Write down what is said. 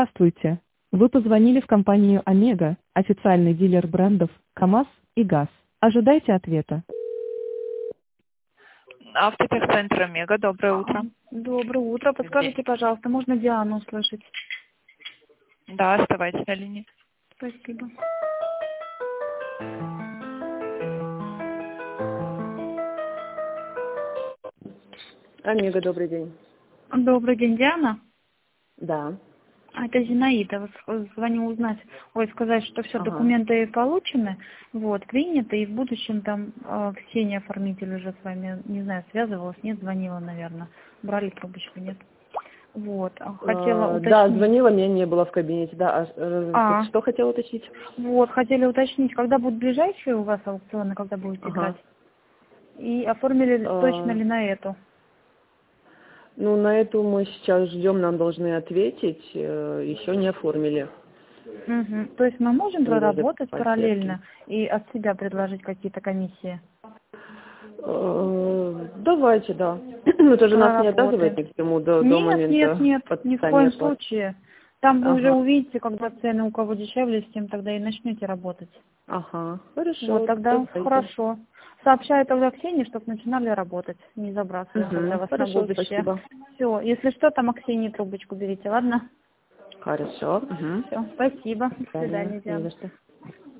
Здравствуйте. Вы позвонили в компанию «Омега», официальный дилер брендов КамАЗ и ГАЗ. Ожидайте ответа. Автотехцентр «Омега». Доброе утро. Доброе утро. Подскажите, пожалуйста, можно Диану услышать? Да, оставайтесь на линии. Спасибо. Омега, добрый день. Добрый день, Диана. Да. Это Зинаида. Звоню узнать, сказать, что все, документы получены, приняты, и в будущем там Ксения, оформитель, уже с вами, не знаю, связывалась, нет, звонила, наверное. Брали трубочку, нет. Хотела уточнить. Да, звонила, меня не было в кабинете, да. Что хотела уточнить? Хотели уточнить, когда будут ближайшие у вас аукционы, когда будете играть? И оформили точно ли на эту? На эту мы сейчас ждем, нам должны ответить, еще не оформили. То есть мы можем проработать параллельно и от себя предложить какие-то комиссии? Давайте, да. Это же нас не обязывает ни к чему до момента. Нет, ни в коем случае. Там вы уже увидите, когда цены у кого дешевле, с тем тогда и начнете работать. Хорошо. Тогда хорошо. Сообщаю тогда Ксении, чтобы начинали работать. Не забрасывать тогда вас на будущее. Спасибо. Все, если что, там Ксении трубочку берите, ладно? Хорошо. Все, спасибо. До свидания, Диана.